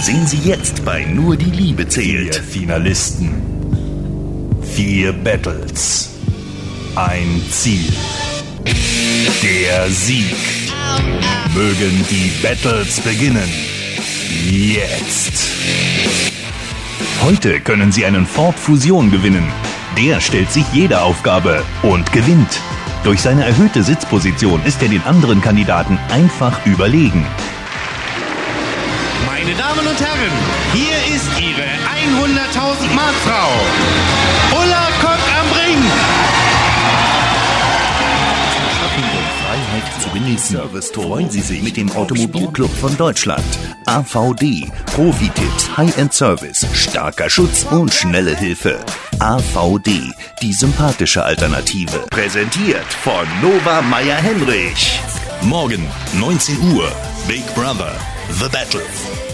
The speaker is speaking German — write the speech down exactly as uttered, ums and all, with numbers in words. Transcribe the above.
Sehen Sie jetzt bei Nur die Liebe zählt. Vier Finalisten. Vier Battles. Ein Ziel. Der Sieg. Mögen die Battles beginnen. Jetzt. Heute können Sie einen Ford Fusion gewinnen. Der stellt sich jede Aufgabe und gewinnt. Durch seine erhöhte Sitzposition ist er den anderen Kandidaten einfach überlegen. Meine Damen und Herren, hier ist Ihre hunderttausend Mark Frau, Ulla Kock am Brink. Freiheit zu genießen. Freuen Sie sich mit dem Automobilclub von Deutschland. A V D. Profi-Tipps, High-End-Service, starker Schutz und schnelle Hilfe. A V D. Die sympathische Alternative. Präsentiert von Nova Meyer-Henrich. Morgen, neunzehn Uhr. Big Brother. The Battle.